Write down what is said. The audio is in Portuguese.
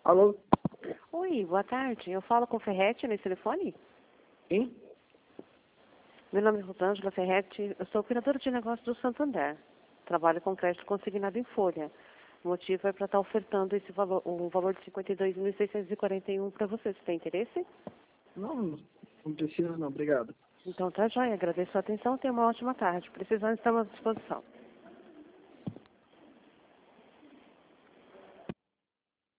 Alô? Oi, boa tarde. Eu falo com Ferretti nesse telefone? Quem? Meu nome é Rosângela Ferretti. Eu sou operadora de negócios do Santander. Trabalho com crédito consignado em folha. O motivo é para estar ofertando esse valor, um valor de 52.641 para você. Você tem interesse? Não, não precisa não, obrigado. Então tá joia. Agradeço a atenção. Tenha uma ótima tarde. Precisando, estamos à disposição.